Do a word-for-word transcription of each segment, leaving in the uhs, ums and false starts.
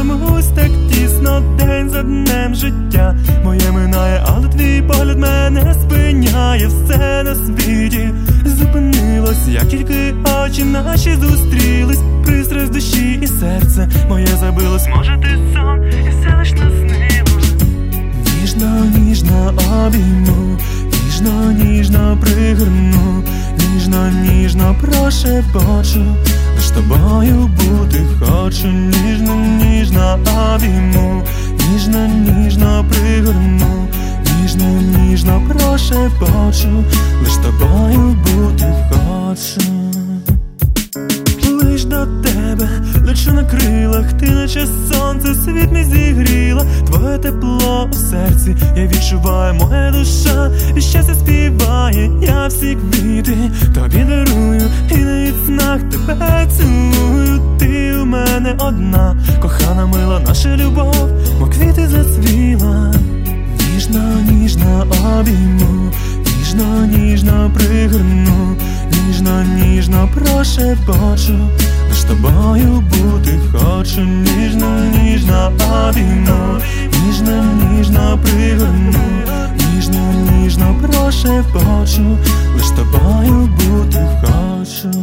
чомусь так тісно, день за днем життя моє минає, але твій погляд мене спиняє. Все на світі зупинилось, як тільки очі наші зустрілись. Пристрасть душі і серце моє забилось. Може ти сон, і все лиш наснилось. Ніжно, ніжно обійму, ніжно, ніжно пригорну, ніжно, ніжно прошепочу, лиш тобою бути хочу. Ніжно, ніжно обійму, ніжно, ніжно пригорну, ніжно, ніжно прошепочу, лиш тобою бути хочу. Лиш до тебе лечу на крилах, ти наче сонце, світ мій зігріла. Твоє тепло у серці я відчуваю, моя душа і щастя співає. Я всі квіти тобі дарую, і навіть в снах тебе цілую. Ти у мене одна, кохана мила, наша любов, мов квіти зацвіла. Ніжно, ніжно обійму, ніжно, ніжно пригорну, ніжно, ніжно прошепочу, лиш тобою бути хочу. Ніжно, ніжно обійму, ніжно, ніжно пригорну, ніжно, ніжно прошепочу, лиш тобою бути хочу.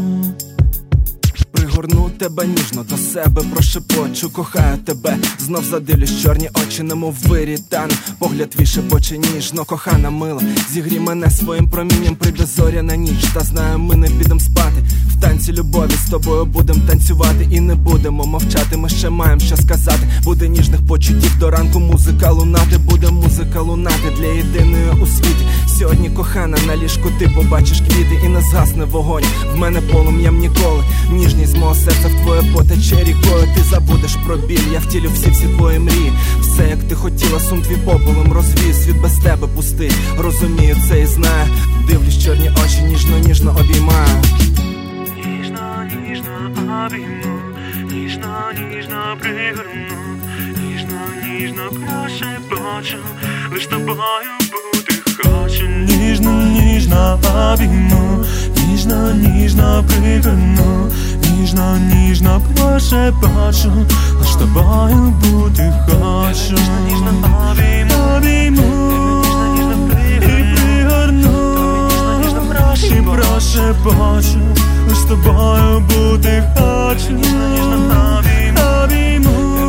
Пригорну тебе ніжно до себе, прошепочу, кохаю тебе. Знов задивлюсь чорні очі, немов вирі тану. Погляд твій шепоче ніжно, кохана мила, зігрій мене своїм промінням, прийде зоряна ніч. Та знаю, ми не підем спати, в танці любові з тобою будем танцювати. І не будемо мовчати, ми ще маєм що сказати. Буде ніжних почуттів до ранку музика лунати. Буде музика лунати для єдиної у світі. Сьогодні, кохана, на ліжку ти побачиш квіти, і не згасне вогонь в мене полум'ям ніколи. Ніжність мого серця в твоє потече рікою. Ти забудеш про біль, я втілю всі-всі твої мрії. Все як ти хотіла, сум твій попелом розвій. Світ без тебе пустий, розумію це і знаю. Дивлюсь чорні очі, ніжно, ніжно обіймаю. Ніжно, ніжно обійму, ніжно, ніжно пригорну, ніжно, ніжно прошепочу, лиш тобою бути хочу. Ніжно, ніжно обійму, ніжно, ніжно пригорну, ніжно, ніжно прошепочу, лиш тобою бути хочу. Ніжно, ніжно обійму, і пригорну, і прошепочу, лиш тобою бути хочу. Ніжно, ніжно обійму,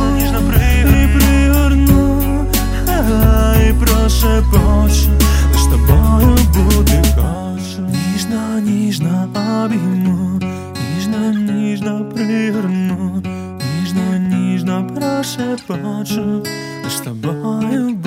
і пригорну, і прошепочу, лиш тобою бути хочу. Ніжно, ніжно обійму, ніжно, ніжно пригорну, ніжно, ніжно прошепочу, лиш тобою